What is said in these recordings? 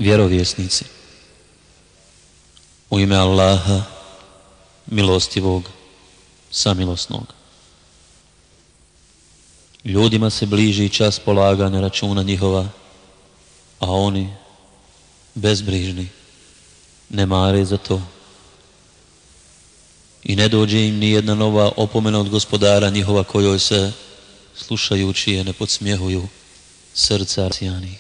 vjerovjesnici. U ime Allaha, milostivog, samilosnog. Ljudima se bliži čas polaganja računa njihova, a oni, bezbrižni, ne mare za to. I ne dođe im ni jedna nova opomena od Gospodara njihova, kojoj se, slušajući je, ne podsmjehuju srca rasijanih.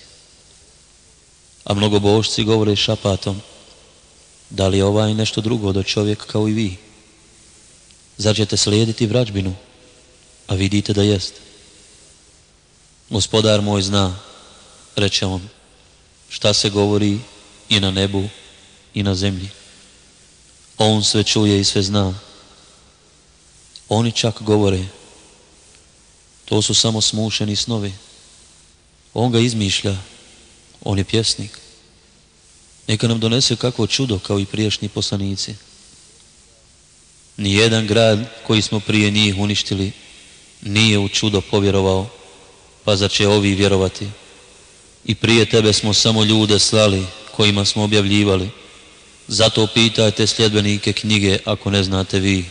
A mnogobožci govore šapatom: da li je ovaj nešto drugo do čovjek kao i vi? Zar ćete slijediti vrađbinu, a vidite da jest? Gospodar moj zna, reče on, šta se govori i na nebu i na zemlji. On sve čuje i sve zna. Oni čak govore: to su samo smušeni snovi. On ga izmišlja, on je pjesnik. Neka nam donese kakvo čudo kao i prijašnji poslanici. Nijedan grad koji smo prije njih uništili nije u čudo povjerovao, pa zar će ovi vjerovati? I prije tebe smo samo ljude slali kojima smo objavljivali. Zato pitajte sljedbenike knjige ako ne znate vi.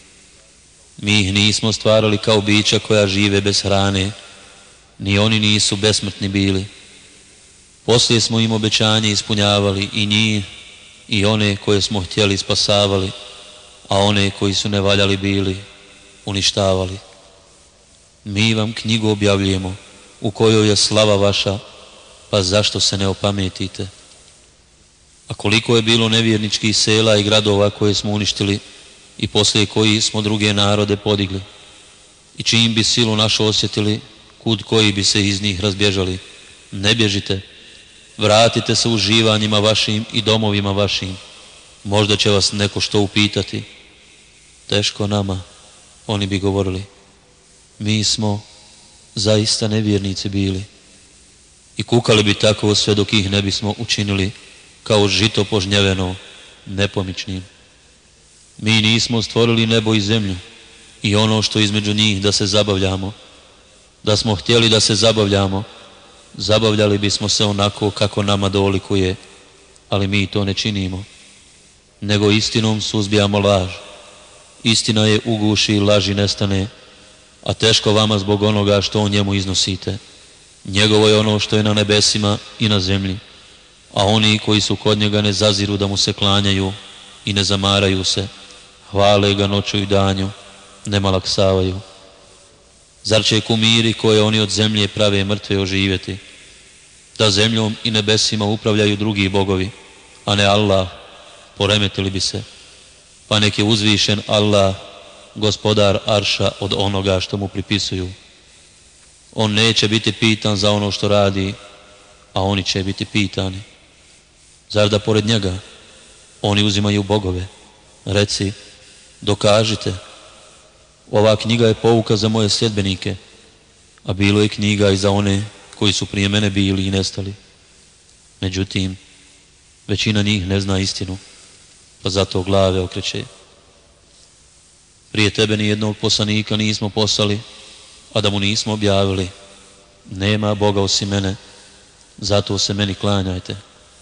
Mi ih nismo stvarali kao bića koja žive bez hrane, ni oni nisu besmrtni bili. Poslije smo im obećanje ispunjavali, i njih i one koje smo htjeli spasavali, a one koji su ne valjali bili uništavali. Mi vam knjigu objavljujemo u kojoj je slava vaša, pa zašto se ne opametite? A koliko je bilo nevjerničkih sela i gradova koje smo uništili i poslije koji smo druge narode podigli, i čim bi silu našu osjetili, kud koji bi se iz njih razbježali. Ne bježite, vratite se uživanjima vašim i domovima vašim. Možda će vas neko što upitati. Teško nama, oni bi govorili, mi smo zaista nevjernici bili. I kukali bi tako sve dok ih ne bismo učinili kao žito požnjeveno, nepomičnim. Mi nismo stvorili nebo i zemlju i ono što između njih da se zabavljamo. Da smo htjeli da se zabavljamo, zabavljali bismo se onako kako nama dolikuje, ali mi to ne činimo, nego istinom suzbijamo laž. Istina je uguši i laži nestane, a teško vama zbog onoga što o njemu iznosite. Njegovo je ono što je na nebesima i na zemlji, a oni koji su kod njega ne zaziru da mu se klanjaju i ne zamaraju se, hvale ga noću i danju, ne malaksavaju. Zar će kumiri koje oni od zemlje prave mrtve oživjeti? Da zemljom i nebesima upravljaju drugi bogovi, a ne Allah, poremetili bi se. Pa nek je uzvišen Allah, gospodar arša, od onoga što mu pripisuju. On neće biti pitan za ono što radi, a oni će biti pitani. Zar da pored njega oni uzimaju bogove? Reci, dokažite. Ova knjiga je pouka za moje sljedbenike, a bilo je knjiga i za one koji su prije mene bili i nestali. Međutim, većina njih ne zna istinu, pa zato glave okreće. Prije tebe ni jednog poslanika nismo poslali, a da mu nismo objavili: nema Boga osim mene, zato se meni klanjajte.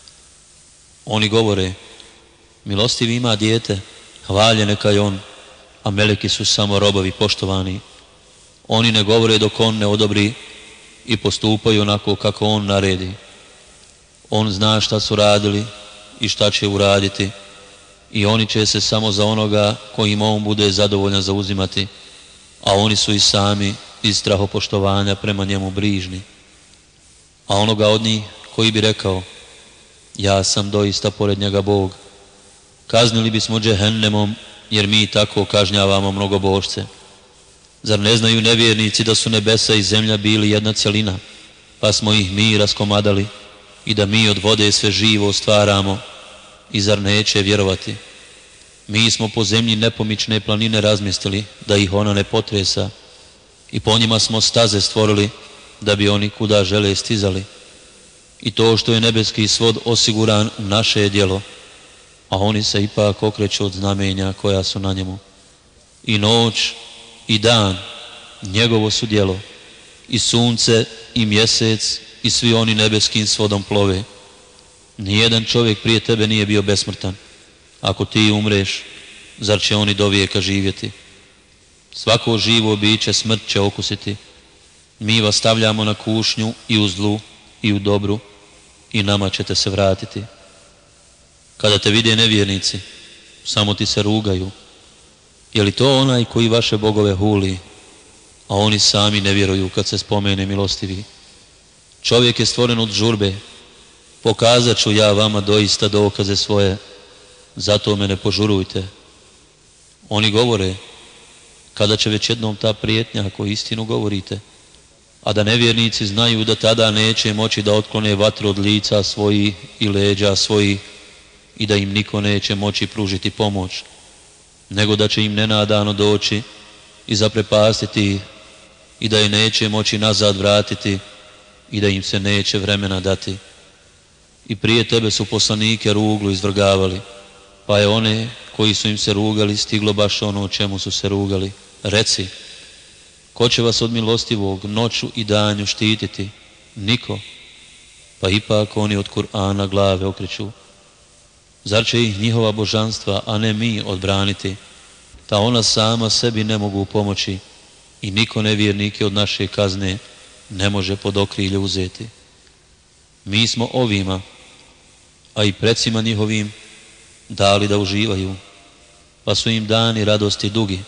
Oni govore: milostivi ima dijete, hvalje neka je on, a meleki su samo robovi poštovani. Oni ne govore dok on ne odobri i postupaju onako kako on naredi. On zna šta su radili i šta će uraditi, i oni će se samo za onoga kojim on bude zadovoljan zauzimati, a oni su i sami iz strahopoštovanja prema njemu brižni. A onoga od njih koji bi rekao: ja sam doista pored njega Bog, kaznili bismo džehennemom, jer mi tako kažnjavamo mnogobožce. Zar ne znaju nevjernici da su nebesa i zemlja bili jedna cjelina, pa smo ih mi raskomadali, i da mi od vode sve živo stvaramo? I zar neće vjerovati? Mi smo po zemlji nepomične planine razmjestili, da ih ona ne potresa, i po njima smo staze stvorili, da bi oni kuda žele stizali. I to što je nebeski svod osiguran u naše je djelo, a oni se ipak okreću od znamenja koja su na njemu. I noć i dan njegovo su djelo, i sunce i mjesec i svi oni nebeskim svodom plove. Nijedan čovjek prije tebe nije bio besmrtan. Ako ti umreš, zar će oni do vijeka živjeti? Svako živo biće smrt će okusiti. Mi vas stavljamo na kušnju i u zlu i u dobru i nama ćete se vratiti. Kada te vide nevjernici, samo ti se rugaju. Je li to onaj koji vaše bogove huli, a oni sami ne vjeruju kad se spomene milostivi? Čovjek je stvoren od žurbe. Pokazat ću ja vama doista dokaze svoje, zato me ne požurujte. Oni govore, kada će već jednom ta prijetnja ako istinu govorite, a da nevjernici znaju da tada neće moći da otklone vatru od lica svojih i leđa svojih i da im niko neće moći pružiti pomoć, nego da će im nenadano doći i zaprepastiti ih i da je neće moći nazad vratiti i da im se neće vremena dati. I prije tebe su poslanike ruglu izvrgavali, pa je one koji su im se rugali stiglo baš ono o čemu su se rugali. Reci, ko će vas od milostivog noću i danju štititi? Niko. Pa ipak oni od Kur'ana glave okreću. Zar će ih njihova božanstva, a ne mi, odbraniti? Ta ona sama sebi ne mogu pomoći i niko nevjernike od naše kazne ne može pod okrilje uzeti. Mi smo ovima, a i precima njihovim, dali da uživaju, pa su im dani radosti dugi.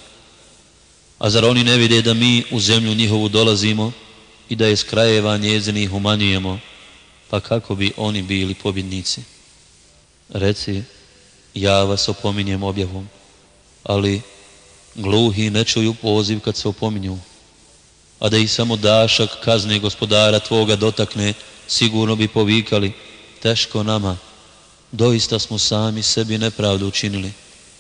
A zar oni ne vide da mi u zemlju njihovu dolazimo i da je s krajeva njezinih umanjujemo, pa kako bi oni bili pobjednici? Reci, ja vas opominjem objavom, ali gluhi ne čuju poziv kad se opominju, a da ih samo dašak kazne gospodara tvoga dotakne, sigurno bi povikali, teško nama, doista smo sami sebi nepravdu učinili.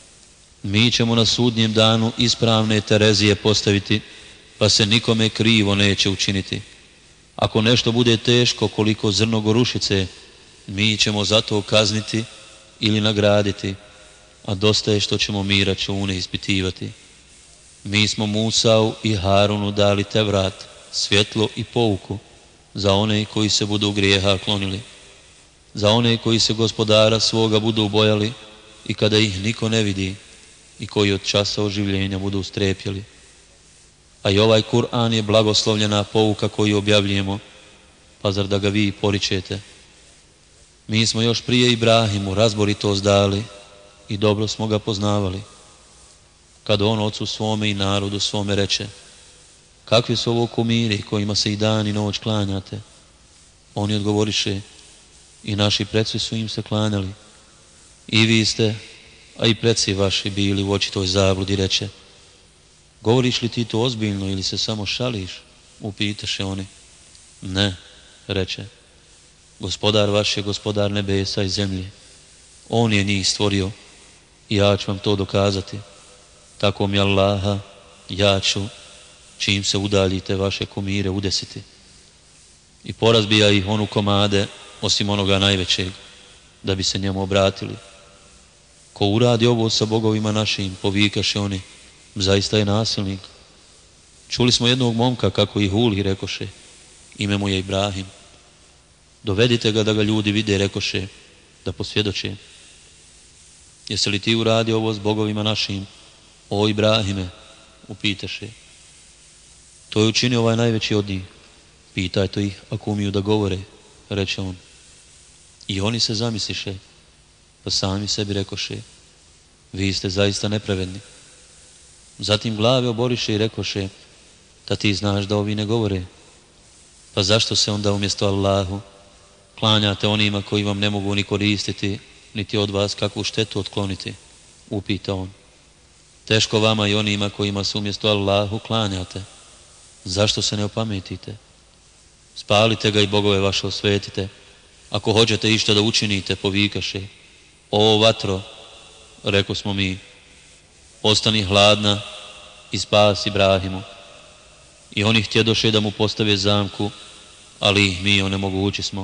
Mi ćemo na sudnjem danu ispravne Terezije postaviti, pa se nikome krivo neće učiniti. Ako nešto bude teško koliko zrno gorušice, mi ćemo zato kazniti ili nagraditi, a dosta je što ćemo mi račune ispitivati. Mi smo Musau i Harunu dali Tevrat, svjetlo i pouku, za one koji se budu grijeha klonili, za one koji se gospodara svoga budu bojali i kada ih niko ne vidi i koji od časa oživljenja budu strepjeli. A i ovaj Kur'an je blagoslovljena pouka koju objavljujemo, pa zar da ga vi poričete? Mi smo još prije Ibrahimu razboritost dali i dobro smo ga poznavali. Kad on ocu svome i narodu svome reče, kakvi su ovo kumiri kojima se i dan i noć klanjate? Oni odgovoriše, i naši preci su im se klanjali. I vi ste, a i preci vaši bili u očitoj zabludi, reče. Govoriš li ti to ozbiljno ili se samo šališ? Upitaše oni. Ne, reče. Gospodar vaš je gospodar nebesa i zemlje. On je njih stvorio i ja ću vam to dokazati. Tako mi Allaha, ja ću, čim se udaljite, vaše kumire udesiti. I porazbija ih onu komade, osim onoga najvećeg, da bi se njemu obratili. Ko uradi ovo sa bogovima našim, povikaše oni, zaista je nasilnik. Čuli smo jednog momka kako ih huli, rekoše, ime mu je Ibrahim. Dovedite ga da ga ljudi vide, rekoše, da posvjedoče. Jesi li ti uradio ovo s bogovima našim, o Ibrahime? Upitaše. To je učinio ovaj najveći od njih. Pitajte ih ako umiju da govore, reče on. I oni se zamisliše, pa sami sebi rekoše, vi ste zaista nepravedni. Zatim glave oboriše i rekoše, da ti znaš da ovi ne govore. Pa zašto se onda umjesto Allahu klanjate onima koji vam ne mogu ni koristiti, niti od vas kakvu štetu otkloniti? Upita on. Teško vama i onima kojima se umjesto Allahu klanjate. Zašto se ne opametite? Spalite ga i bogove vaše osvetite. Ako hoćete išta da učinite, povikaše. O vatro, reko smo mi, ostani hladna i spasi Ibrahimu. I oni htjedoše da mu postave zamku, ali ih mi onemogući smo.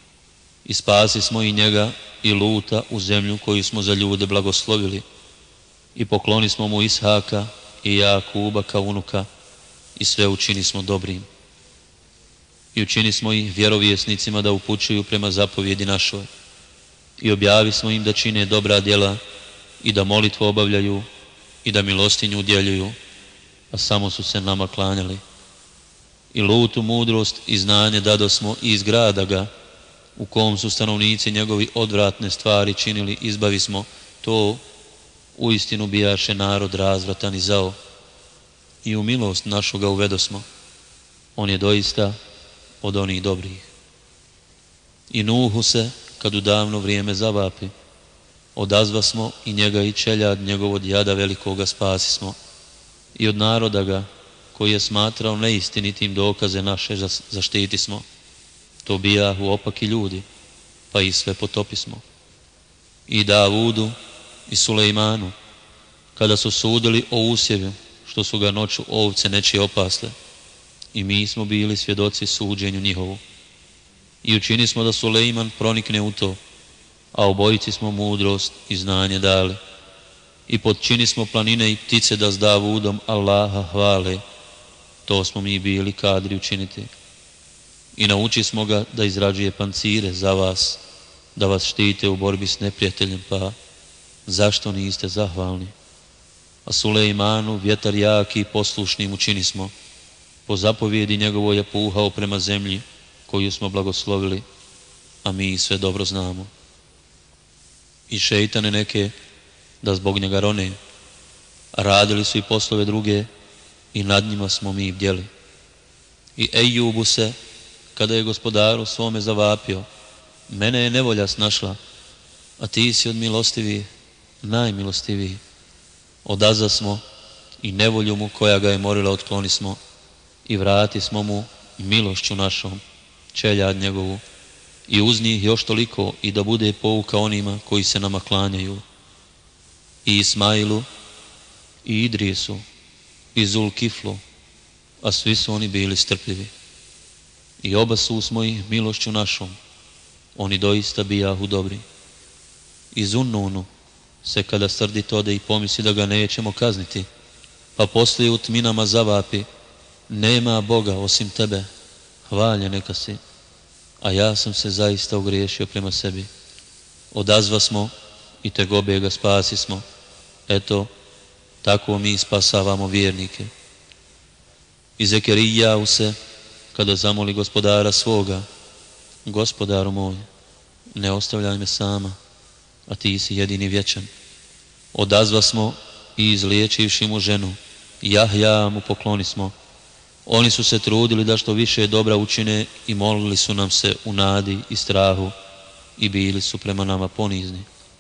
I spasi smo i njega i Luta u zemlju koju smo za ljude blagoslovili. I pokloni smo mu Ishaka i Jakuba kao unuka i sve učini smo dobrim. I učini smo ih vjerovjesnicima da upućuju prema zapovjedi našoj. i objavi smo im da čine dobra djela i da molitvu obavljaju i da milostinju udjeljuju, a samo su se nama klanjali. I Lutu mudrost i znanje dadosmo i iz grada ga, u kom su stanovnici njegovi odvratne stvari činili, izbavismo, to uistinu bijaše narod razvratan i zao. I u milost našu ga uvedosmo, on je doista od onih dobrih. I Nuhu se, kad u davno vrijeme zavapi, odazvasmo i njega i čeljad njegov od jada velikoga spasismo. I od naroda ga, koji je smatrao neistinitim dokaze naše, zaštitismo. To bijahu opaki ljudi, pa ih sve potopismo. I Davudu i Sulejmanu, kada su sudili o usjevu, što su ga noću ovce nečije opasle, i mi smo bili svjedoci suđenju njihovu. I učinismo da Sulejman pronikne u to, a obojici smo mudrost i znanje dali. I podčinismo planine i ptice da s Davudom Allaha hvale, to smo mi bili kadri učiniti. I naučismo ga da izrađuje pancire za vas, da vas štite u borbi s neprijateljem, pa zašto niste zahvalni? A Sulejmanu vjetar jaki i poslušnim učinismo, po zapovjedi njegovoj je puhao prema zemlji koju smo blagoslovili, a mi sve dobro znamo. I šeitane neke da zbog njega rone, a radili su i poslove druge i nad njima smo mi bdjeli. I Ejubu se, kada je gospodaru svome zavapio, mene je nevolja snašla, a ti si od milostivih najmilostiviji. Odazasmo i nevolju mu koja ga je morila otklonismo i vratismo mu milošću našom, čeljad njegovu, i uz njih još toliko i da bude pouka onima koji se nama klanjaju. I Ismailu, i Idrisu, i Zulkiflu, a svi su oni bili strpljivi. I oba smo ih milošću našom, oni doista bijahu dobri. I Zunnunu se kada srdit ode i pomisli da ga nećemo kazniti, pa poslije u tminama zavapi, nema Boga osim tebe, hvaljen neka si, a ja sam se zaista ogriješio prema sebi. Odazvasmo i tegobe ga spasismo, eto, tako mi spasavamo vjernike. I Zekerijau se, kada zamoli gospodara svoga, gospodaru moj, ne ostavljaj me sama, a ti si jedini vječan. Odazvasmo i izliječivši mu ženu, Jahja mu poklonismo. Oni su se trudili da što više dobra učine i molili su nam se u nadi i strahu i bili su prema nama ponizni.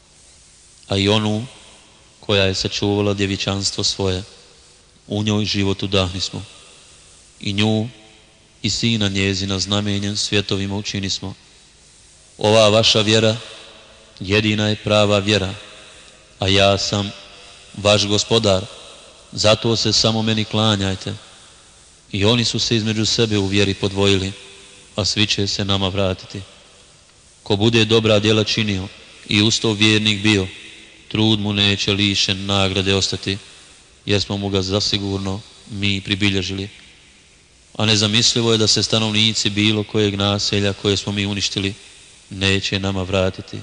A i onu koja je sačuvala djevičanstvo svoje, u njoj život udahnismo. I nju i sina njezina znamenjem svjetovima učinismo. Ova vaša vjera jedina je prava vjera, a ja sam vaš gospodar, zato se samo meni klanjajte. I oni su se između sebe u vjeri podvojili, a svi će se nama vratiti. Ko bude dobra djela činio i usto vjernik bio, trud mu neće lišen nagrade ostati, jer smo mu ga zasigurno mi pribilježili. A nezamislivo je da se stanovnici bilo kojeg naselja koje smo mi uništili neće nama vratiti.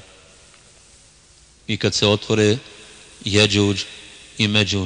I kad se otvore Jeđuđ i Međuđ,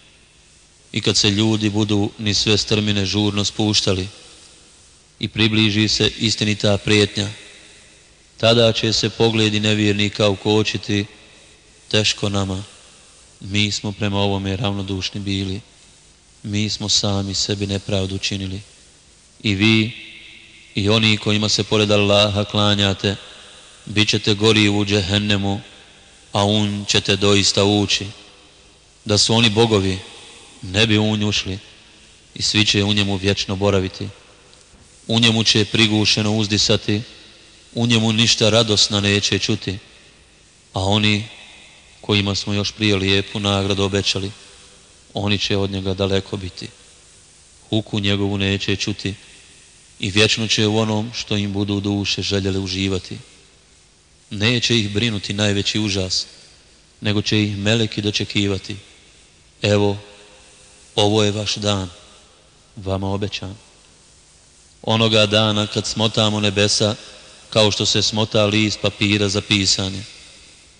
i kad se ljudi budu ni sve strmine žurno spuštali i približi se istinita prijetnja, tada će se pogledi nevjernika ukočiti, teško nama, mi smo prema ovome ravnodušni bili, mi smo sami sebi nepravdu činili. I vi i oni kojima se pored Allaha klanjate, bit ćete gori u džehennemu, a un ćete doista ući. Da su oni bogovi, ne bi u nj ušli i svi će u njemu vječno boraviti. U njemu će prigušeno uzdisati, u njemu ništa radosna neće čuti, a oni kojima smo još prije lijepu nagradu obećali, oni će od njega daleko biti. Huku njegovu neće čuti i vječno će u onom što im budu duše željeli uživati. Neće ih brinuti najveći užas, nego će ih meleki dočekivati. Evo, ovo je vaš dan, vama obećan. Onoga dana kad smotamo nebesa, kao što se smota list papira za pisanje,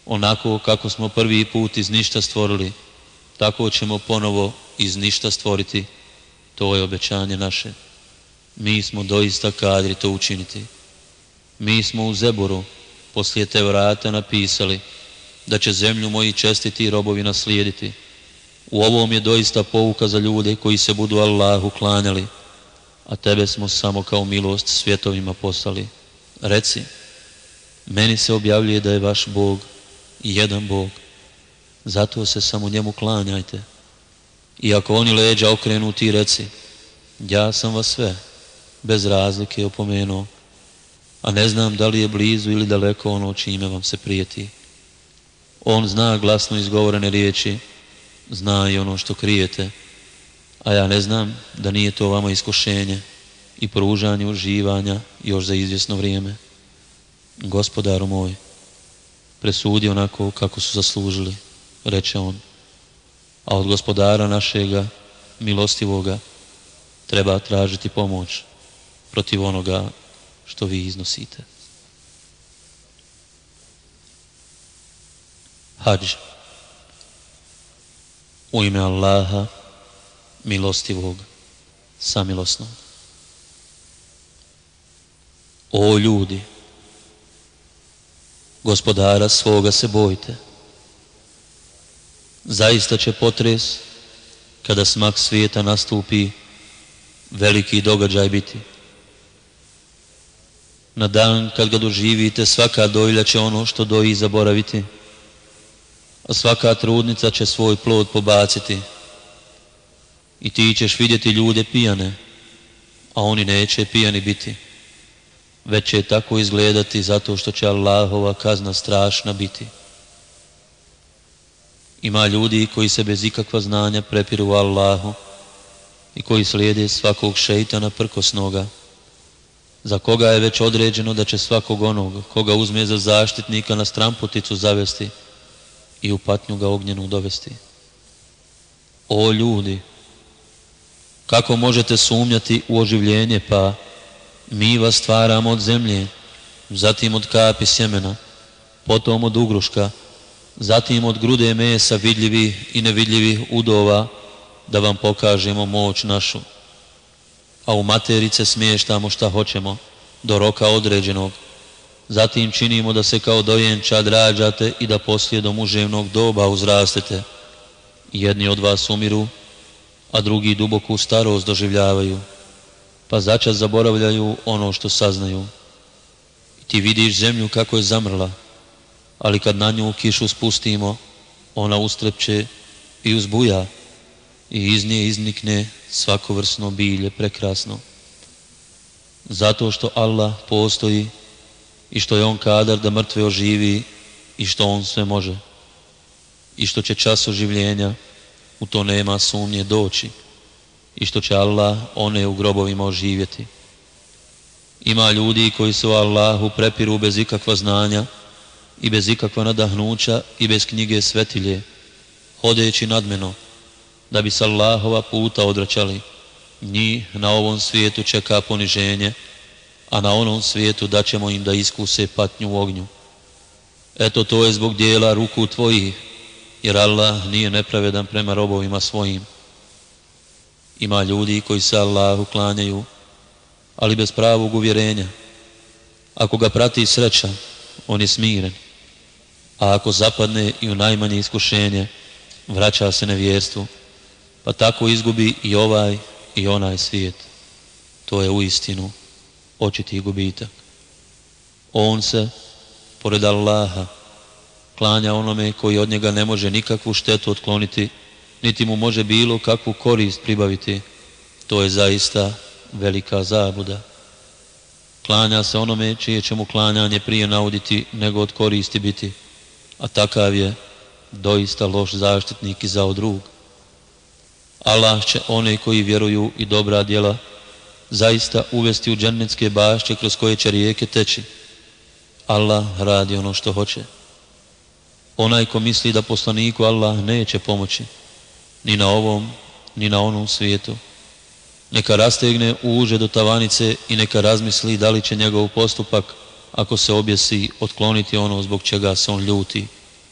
Onako kako smo prvi put iz ništa stvorili, tako ćemo ponovo iz ništa stvoriti. To je obećanje naše. Mi smo doista kadri to učiniti. Mi smo u Zeboru poslije Tevrata napisali da će zemlju moji čestiti robovi naslijediti. U ovom je doista pouka za ljude koji se budu Allahu klanjali, a tebe smo samo kao milost svjetovima poslali. Reci, meni se objavljuje da je vaš Bog jedan Bog, zato se samo njemu klanjajte. I ako oni leđa okrenu, ti reci, ja sam vas sve, bez razlike opomenuo, a ne znam da li je blizu ili daleko ono čime vam se prijeti. On zna glasno izgovorene riječi, zna i ono što krijete, a ja ne znam da nije to vama iskušenje i pružanje uživanja još za izvjesno vrijeme. Gospodaru moj, presudi onako kako su zaslužili, reče on, a od Gospodara našega, milostivoga, treba tražiti pomoć protiv onoga što vi iznosite. Hadž. U ime Allaha, milostivog, samilosnog. O ljudi, Gospodara svoga se bojte. Zaista će potres, kada smak svijeta nastupi, veliki događaj biti. Na dan kad ga doživite, svaka dojlja će ono što doji zaboraviti, a svaka trudnica će svoj plod pobaciti. I ti ćeš vidjeti ljude pijane, a oni neće pijani biti, već će tako izgledati zato što će Allahova kazna strašna biti. Ima ljudi koji se bez ikakva znanja prepiru Allahu i koji slijede svakog šeitana prkosnoga, za koga je već određeno da će svakog onog koga uzme za zaštitnika na stramputicu zavesti i u patnju ga ognjenu dovesti. O ljudi, kako možete sumnjati u oživljenje, pa mi vas stvaramo od zemlje, zatim od kapi sjemena, potom od ugruška, zatim od grude mesa vidljivih i nevidljivih udova, da vam pokažemo moć našu. A u materice smještamo šta hoćemo, do roka određenog. Zatim činimo da se kao dojenčad rađate i da poslije do muževnog doba uzrastete. Jedni od vas umiru, a drugi duboku starost doživljavaju, pa začas zaboravljaju ono što saznaju. I ti vidiš zemlju kako je zamrla, ali kad na nju kišu spustimo, ona ustrepće i uzbuja i iz nje iznikne svakovrsno bilje prekrasno. Zato što Allah postoji i što je on kadar da mrtve oživi i što on sve može i što će čas oživljenja, u to nema sumnje, doći i što će Allah one u grobovima oživjeti. Ima ljudi koji se o Allahu prepiru bez ikakva znanja i bez ikakva nadahnuća i bez knjige svetilje, hodeći nadmeno, da bi s Allahova puta odvraćali. Njih na ovom svijetu čeka poniženje, a na onom svijetu daćemo im da iskuse patnju u ognju. Eto, to je zbog dijela ruku tvojih, jer Allah nije nepravedan prema robovima svojim. Ima ljudi koji se Allahu klanjaju, ali bez pravog uvjerenja. Ako ga prati sreća, on je smiren, a ako zapadne i u najmanje iskušenje, vraća se nevjerstvu, pa tako izgubi i ovaj i onaj svijet. To je uistinu očiti gubitak. On se, pored Allaha, klanja onome koji od njega ne može nikakvu štetu otkloniti, niti mu može bilo kakvu korist pribaviti. To je zaista velika zabluda. Klanja se onome čije će mu klanjanje prije nauditi nego od koristi biti, a takav je doista loš zaštitnik i zao drug. Allah će one koji vjeruju i dobra djela zaista uvesti u džennetske bašće kroz koje će rijeke teći. Allah radi ono što hoće. Onaj ko misli da poslaniku Allah neće pomoći, ni na ovom, ni na onom svijetu, neka rastegne uže do tavanice i neka razmisli da li će njegov postupak, ako se objesi, otkloniti ono zbog čega se on ljuti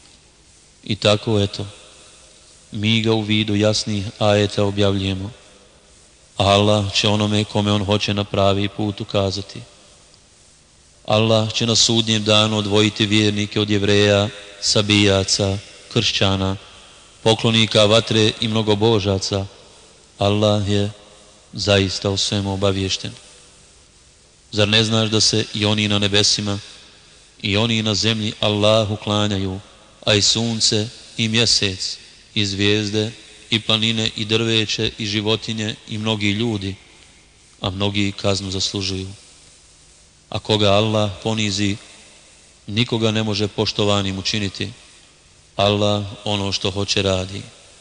I tako eto, mi ga u vidu jasnih ajeta objavljujemo. Allah će onome kome on hoće na pravi put ukazati. Allah će na sudnjem danu odvojiti vjernike od Jevreja, Sabijaca, kršćana, poklonika vatre i mnogobožaca. Allah je zaista o svemu obaviješten. Zar ne znaš da se i oni na nebesima i oni na zemlji Allahu klanjaju, a i sunce i mjesec i zvijezde i planine i drveće i životinje i mnogi ljudi, a mnogi kaznu zaslužuju. A koga Allah ponizi, nikoga ne može poštovanim učiniti. Allah ono što hoće radi.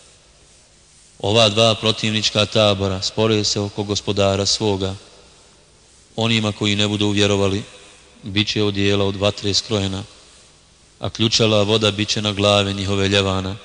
Ova dva protivnička tabora spore se oko gospodara svoga. Onima koji ne budu vjerovali, bit će odijela od vatre skrojena, a ključala voda bit će na glave njihove ljevana.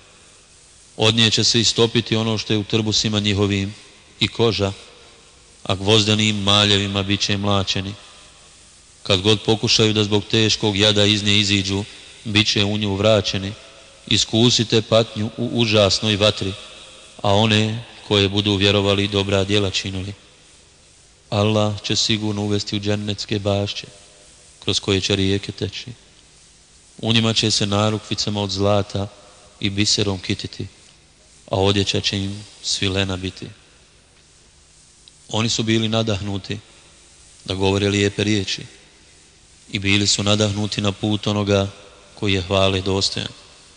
Od nje će se istopiti ono što je u trbusima njihovim i koža, a gvozdanim maljevima bit će mlačeni. Kad god pokušaju da zbog teškog jada iz nje iziđu, bit će u nju vraćeni. Iskusite patnju u užasnoj vatri, a one koje budu vjerovali dobra djela činili. Allah će sigurno uvesti u džennetske bašće, kroz koje će rijeke teći. U njima će se narukvicama od zlata i biserom kititi, a odjeća će im svilena biti. Oni su bili nadahnuti da govore lijepe riječi i bili su nadahnuti na put onoga koji je hvale dostojan.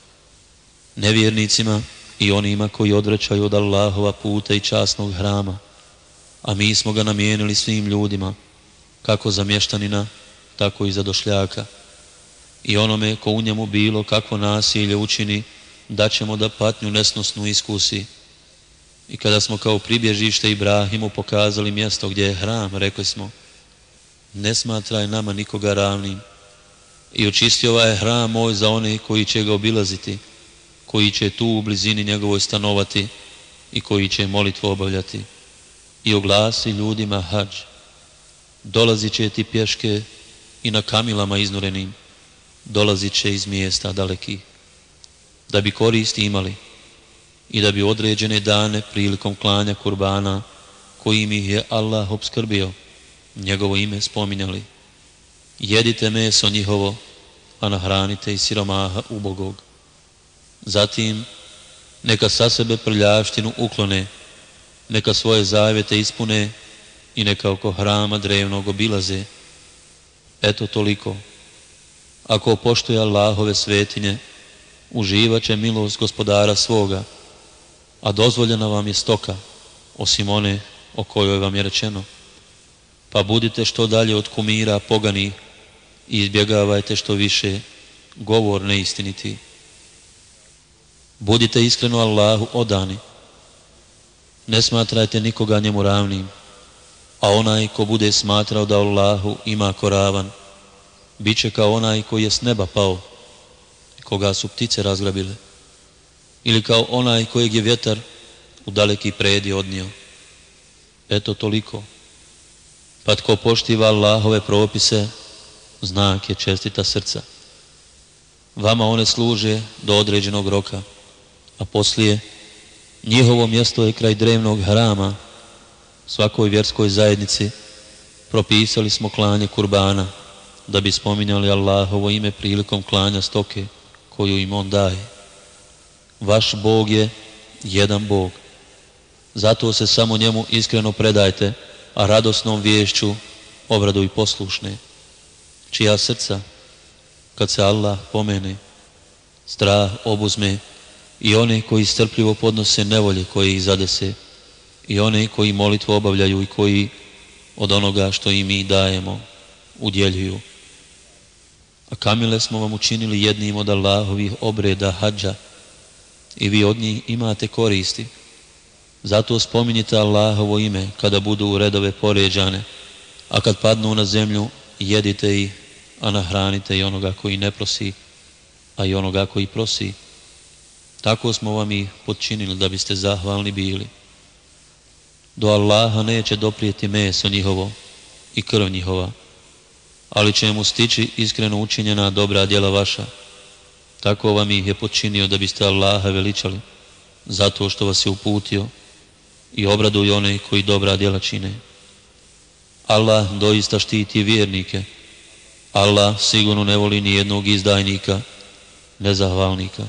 Nevjernicima i onima koji odvraćaju od Allahova puta i časnog hrama, a mi smo ga namijenili svim ljudima, kako za mještanina, tako i za došljaka. I onome ko u njemu bilo kakvo nasilje učini, daćemo da patnju nesnosnu iskusi. I kada smo kao pribježište Ibrahimu pokazali mjesto gdje je hram, rekli smo: ne smatraj nama nikoga ravnim. I očisti ovaj hram moj za one koji će ga obilaziti, koji će tu u blizini njegovoj stanovati i koji će molitvu obavljati. I oglasi ljudima hadž. Dolazit će ti pješke i na kamilama iznurenim, dolazit će iz mjesta dalekih, da bi koristi imali i da bi određene dane prilikom klanja kurbana, kojim ih je Allah opskrbio, njegovo ime spominjali. Jedite meso njihovo, a nahranite i siromaha ubogog. Zatim, neka sa sebe prljavštinu uklone, neka svoje zavjete ispune i neka oko hrama drevnog obilaze. Eto toliko. Ako poštuje Allahove svetinje, uživat će milost gospodara svoga, a dozvoljena vam je stoka, osim one o kojoj vam je rečeno. Pa budite što dalje od kumira poganih i izbjegavajte što više govor neistiniti. Budite iskreno Allahu odani. Ne smatrajte nikoga njemu ravnim, a onaj ko bude smatrao da Allahu ima ko ravan, bit će kao onaj koji je s neba pao, koga su ptice razgrabile, ili kao onaj kojeg je vjetar u daleki predi odnio. Eto toliko. Pa tko poštiva Allahove propise, znak je čestita srca. Vama one služe do određenog roka, a poslije njihovo mjesto je kraj drevnog hrama. Svakoj vjerskoj zajednici propisali smo klanje kurbana, da bi spominjali Allahovo ime prilikom klanja stoke koju im on daje. Vaš Bog je jedan Bog. Zato se samo njemu iskreno predajte, a radosnom viješću obraduj poslušne, čija srca, kad se Allah pomene, strah obuzme, i one koji strpljivo podnose nevolje koje ih zadese, i one koji molitvu obavljaju i koji od onoga što im mi dajemo udjeljuju. A kamile smo vam učinili jednim od Allahovih obreda hadža i vi od njih imate koristi. Zato spominjite Allahovo ime kada budu u redove poređane, a kad padnu na zemlju jedite ih, a nahranite i onoga koji ne prosi, a i onoga koji prosi. Tako smo vam ih podčinili da biste zahvalni bili. Do Allaha neće doprijeti meso njihovo i krv njihova, ali će mu stići iskreno učinjena dobra djela vaša. Tako vam ih je počinio da biste Allaha veličali, zato što vas je uputio, i obraduju one koji dobra djela čine. Allah doista štiti vjernike. Allah sigurno ne voli ni jednog izdajnika, nezahvalnika.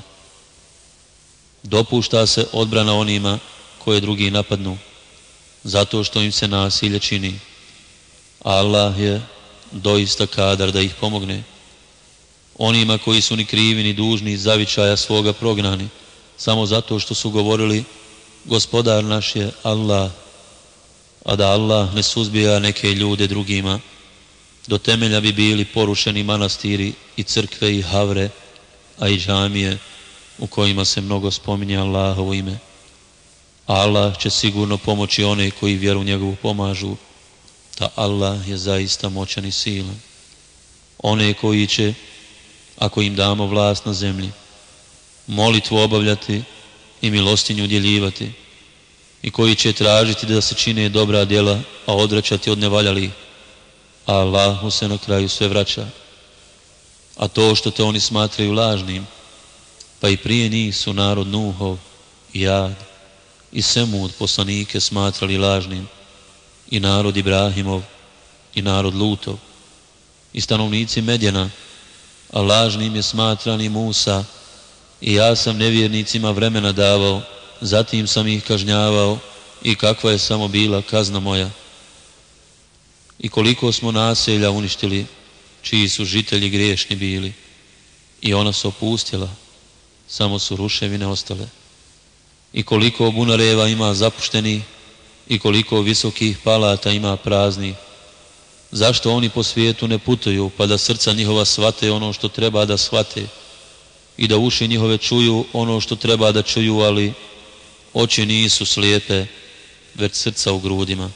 Dopušta se odbrana onima koje drugi napadnu, zato što im se nasilje čini. Allah je doista kadar da ih pomogne. Onima koji su ni krivi ni dužni iz zavičaja svoga prognani, samo zato što su govorili: Gospodar naš je Allah, a da Allah ne suzbija neke ljude drugima, do temelja bi bili porušeni manastiri i crkve i havre, a i džamije u kojima se mnogo spominje Allahovo ime. Allah će sigurno pomoći one koji vjeru njegovu pomažu, da Allah je zaista moćan i silan. One koji će, ako im damo vlast na zemlji, molitvu obavljati i milostinju udjeljivati, i koji će tražiti da se čine dobra djela, a odvraćati od nevaljalih, a Allahu se na kraju sve vraća. A to što te oni smatraju lažnim, pa i prije njih su narod Nuhov i Ad i Semud poslanike smatrali lažnim, i narod Ibrahimov i narod Lutov i stanovnici Medjena, a lažnim je smatran i Musa, i ja sam nevjernicima vremena davao, zatim sam ih kažnjavao, i kakva je samo bila kazna moja. I koliko smo naselja uništili, čiji su žitelji griješni bili, i ona su opustjela, samo su ruševine ostale. I koliko bunareva ima zapušteni, i koliko visokih palata ima prazni. Zašto oni po svijetu ne putuju, pa da srca njihova shvate ono što treba da shvate, i da uši njihove čuju ono što treba da čuju, ali oči nisu slijepe, već srca u grudima.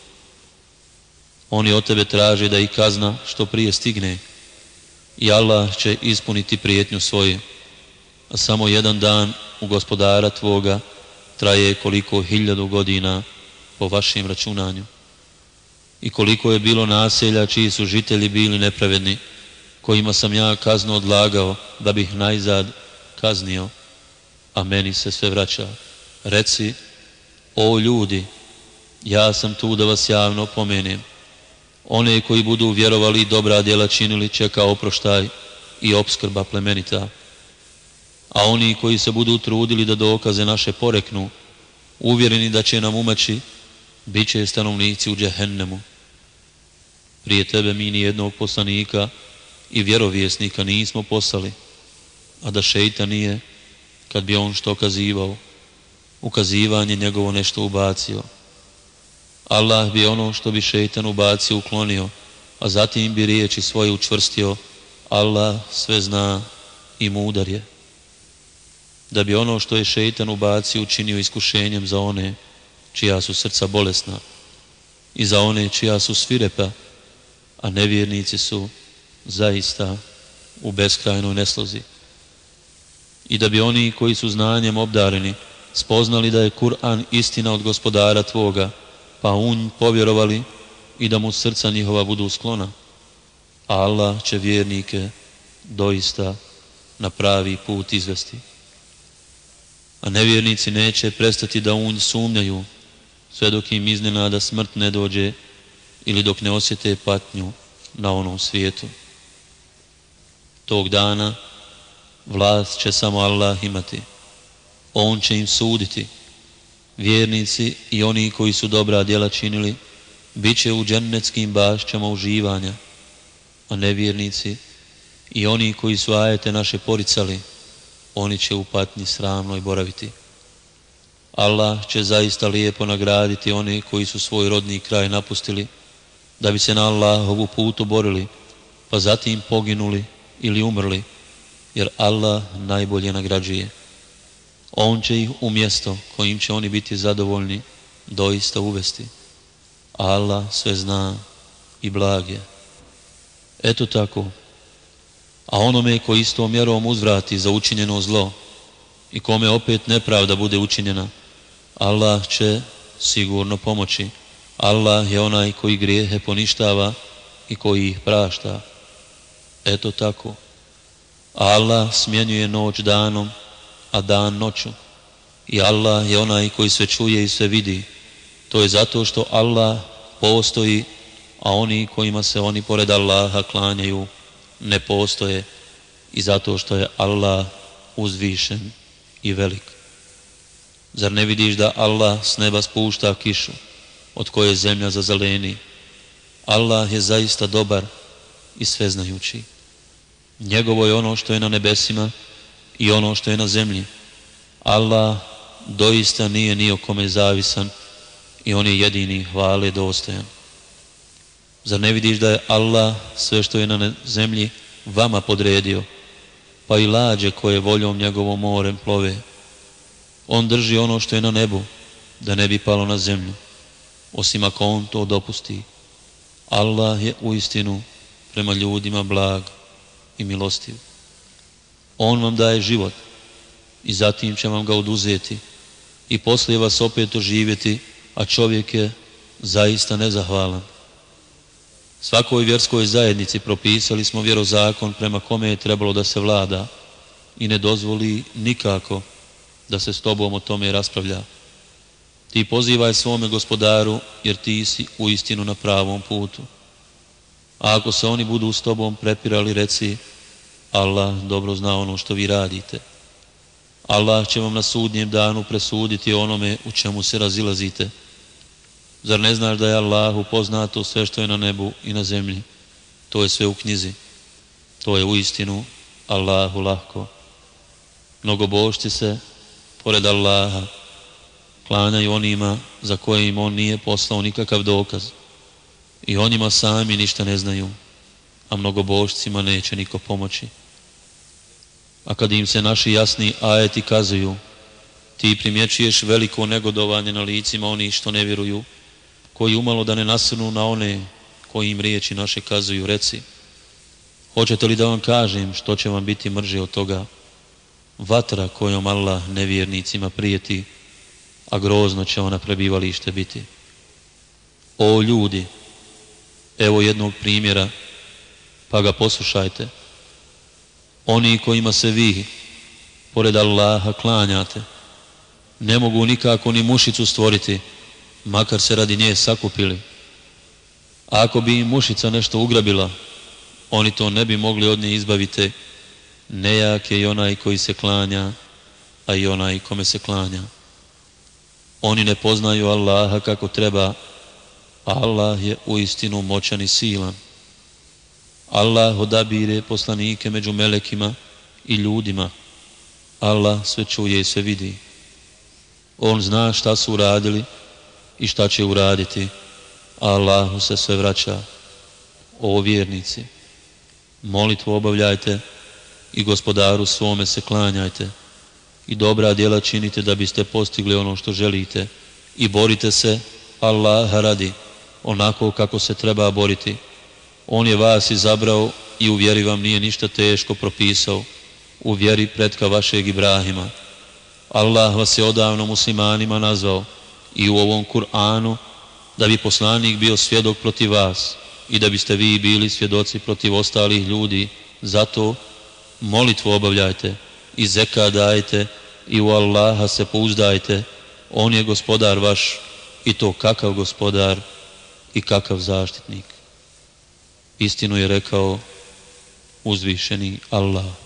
Oni od tebe traže da ih kazna što prije stigne, i Allah će ispuniti prijetnju svoju, a samo jedan dan u Gospodara tvoga traje koliko 1000 godina po vašem računanju. I koliko je bilo naselja čiji su žitelji bili nepravedni, kojima sam ja kaznu odlagao da bih najzad kaznio, a meni se sve vraća. Reci: o ljudi, ja sam tu da vas javno opomenem. One koji budu vjerovali i dobra djela činili čeka oproštaj i opskrba plemenita. A oni koji se budu trudili da dokaze naše poreknu, uvjereni da će nam umaći, bit će stanovnici u džehennemu. Prije tebe mi ni jednog poslanika i vjerovjesnika nismo poslali, a da šeitan nije, kad bi on što kazivao, ukazivanje njegovo nešto ubacio. Allah bi ono što bi šeitan ubacio uklonio, a zatim bi riječi svoje učvrstio. Allah sve zna i mudar je. Da bi ono što je šeitan ubacio učinio iskušenjem za one čija su srca bolesna i za one čija su svirepa, a nevjernici su zaista u beskrajnoj neslozi. I da bi oni koji su znanjem obdareni spoznali da je Kur'an istina od Gospodara tvoga, pa u nj povjerovali i da mu srca njihova budu sklona. Allah će vjernike doista na pravi put izvesti. A nevjernici neće prestati da u nj sumnjaju, sve dok im iznenada smrt ne dođe ili dok ne osjete patnju na onom svijetu. Tog dana vlast će samo Allah imati. On će im suditi. Vjernici i oni koji su dobra djela činili bit će u džennetskim bašćama uživanja, a nevjernici i oni koji su ajete naše poricali, oni će u patnji sramnoj boraviti. Allah će zaista lijepo nagraditi one koji su svoj rodni kraj napustili, da bi se na Allahovu putu borili, pa zatim poginuli ili umrli, jer Allah najbolje nagrađuje. On će ih u mjesto kojim će oni biti zadovoljni doista uvesti. Allah sve zna i blag je. Eto tako. A onome ko istom mjerom uzvrati za učinjeno zlo i kome opet nepravda bude učinjena, Allah će sigurno pomoći. Allah je onaj koji grijehe poništava i koji ih prašta. Eto tako. A Allah smjenjuje noć danom, a dan noću. I Allah je onaj koji sve čuje i sve vidi. To je zato što Allah postoji, a oni kojima se oni pored Allaha klanjaju ne postoje, i zato što je Allah uzvišen i velik. Zar ne vidiš da Allah s neba spušta kišu, od koje zemlja zazeleni? Allah je zaista dobar i sveznajući. Njegovo je ono što je na nebesima i ono što je na zemlji. Allah doista nije ni o kome zavisan i on je jedini hvale dostojan. Zar ne vidiš da je Allah sve što je na zemlji vama podredio, pa i lađe koje voljom njegovom morem plove? On drži ono što je na nebu, da ne bi palo na zemlju, osim ako on to dopusti. Allah je uistinu prema ljudima blag i milostiv. On vam daje život i zatim će vam ga oduzeti i poslije vas opet oživjeti, a čovjek je zaista nezahvalan. Svakoj vjerskoj zajednici propisali smo vjerozakon prema kome je trebalo da se vlada i ne dozvoli nikako da se s tobom o tome raspravlja. Ti pozivaj svome gospodaru, jer ti si uistinu na pravom putu. A ako se oni budu s tobom prepirali, reci: Allah dobro zna ono što vi radite. Allah će vam na sudnjem danu presuditi onome u čemu se razilazite. Zar ne znaš da je Allahu poznato sve što je na nebu i na zemlji? To je sve u knjizi. To je uistinu Allahu lahko. Mnogobožci se, pored Allaha, klanjaju onima za koje im on nije poslao nikakav dokaz. I onima sami ništa ne znaju, a mnogobožcima neće niko pomoći. A kad im se naši jasni ajeti kazuju, ti primjećuješ veliko negodovanje na licima onih što ne vjeruju, koji umalo da ne nasrnu na one koji im riječi naše kazuju. Reci: hoćete li da vam kažem što će vam biti mrže od toga? Vatra kojom Allah nevjernicima prijeti, a grozno će ona prebivalište biti. O ljudi, evo jednog primjera, pa ga poslušajte. Oni kojima se vi, pored Allaha, klanjate, ne mogu nikako ni mušicu stvoriti, makar se radi nje sakupili. A ako bi im mušica nešto ugrabila, oni to ne bi mogli od nje izbaviti. Nejak je i onaj koji se klanja, a i onaj kome se klanja. Oni ne poznaju Allaha kako treba, a Allah je uistinu moćan i silan. Allah odabire poslanike među melekima i ljudima. Allah sve čuje i sve vidi. On zna šta su uradili i šta će uraditi, a Allahu se sve vraća. O vjernici, molitvu obavljajte i gospodaru svome se klanjajte i dobra djela činite da biste postigli ono što želite i borite se Allaha radi, onako kako se treba boriti. On je vas izabrao i u vjeri vam nije ništa teško propisao, u vjeri pretka vašeg Ibrahima. Allah vas je odavno muslimanima nazvao i u ovom Kur'anu, da bi poslanik bio svjedok protiv vas i da biste vi bili svjedoci protiv ostalih ljudi. Zato molitvu obavljajte i zekat dajte i u Allaha se pouzdajte. On je gospodar vaš, i to kakav gospodar i kakav zaštitnik. Istinu je rekao uzvišeni Allah.